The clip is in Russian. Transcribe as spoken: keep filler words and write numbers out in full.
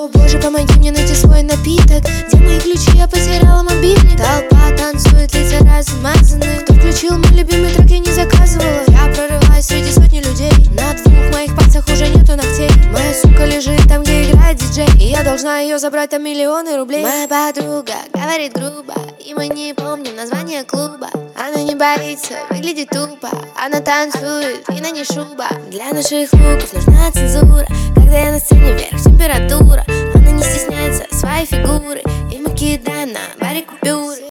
О боже, помоги мне найти свой напиток. Где мои ключи? Я потеряла мобильник. Толпа танцует, лица размазаны. Кто включил мой любимый трек, я не заказывала. Я прорываюсь среди сотни людей. На двух моих пальцах уже нету ногтей. Моя сука лежит там, где играет диджей, и я должна ее забрать, там миллионы рублей. Моя подруга говорит грубо, и мы не помним название клуба. Она не боится, выглядит тупо. Она танцует, и на ней шуба. Для наших луков нужна цензура. Когда я на сцене, вверх температура. Она не стесняется своей фигуры, и мы кидаем на баре купюры.